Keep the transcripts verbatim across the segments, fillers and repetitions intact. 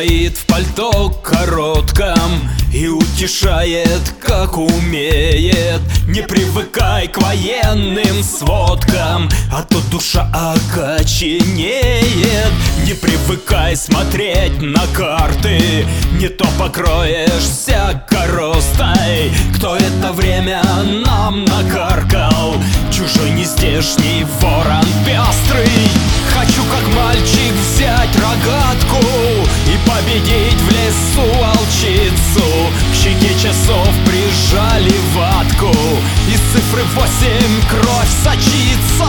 стоит в пальто коротком и утешает, как умеет. Не привыкай к военным сводкам, а то душа окоченеет. Не привыкай смотреть на карты, не то покроешься коростой. Кто это время нам накаркал? Чужой нездешний ворон пестрый. Хочу, как мальчик, взять рогатку и победить в лесу волчицу. К щеке часов прижали ватку, из цифры восемь кровь сочится.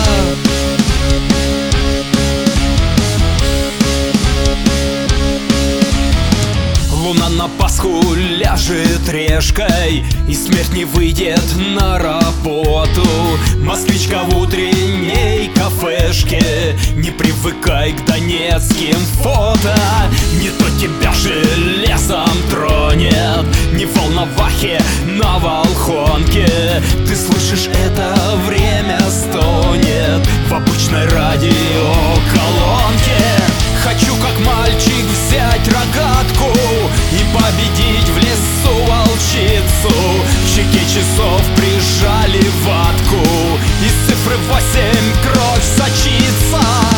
Луна на Пасху ляжет решкой, и смерть не выйдет на работу. Москвичка в утренней кафешке, не привыкай к донецким фото. Не то тебя железом тронет, не в Волновахе, на Волхонке. Ты слышишь, это время стонет в обычной радиоколонке. Хочу, как мальчик, взять рогатку и победить в лесу волчицу. К щеке часов прижали ватку, из цифры восемь кровь сочится.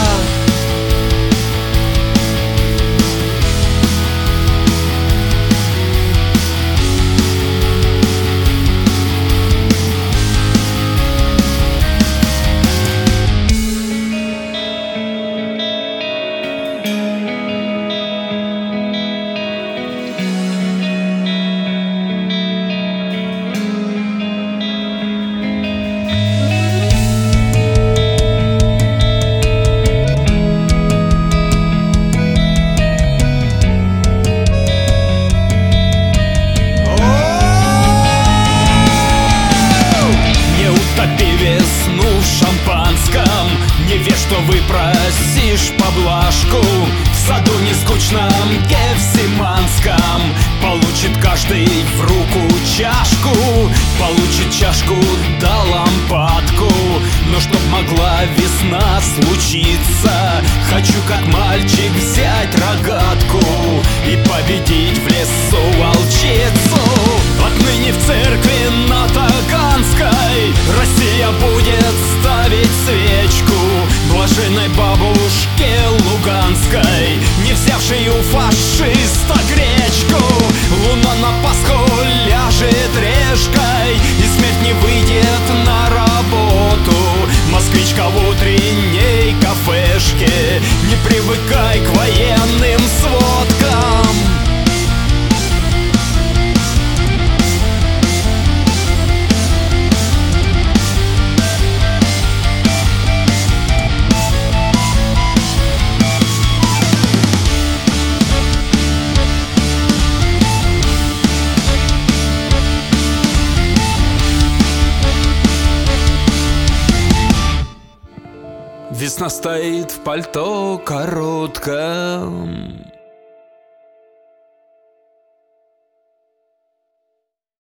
Не верь, что выпросишь поблажку в саду нескучном Гефсиманском. Получит каждый в руку чашку, получит чашку да лампадку. Но чтоб могла весна случиться, хочу, как мальчик, взять рогатку и победить в лесу волчицу. Отныне в церкви на Таганской Россия будет ставить свечку блаженной бабушке Луганской, не взявшей у фашиста гречку. Луна на Пасху ляжет решкой, и смерть не выйдет на работу. Москвичка в утренней кафешке, не привыкай к военным сводкам. Весна стоит в пальто коротком.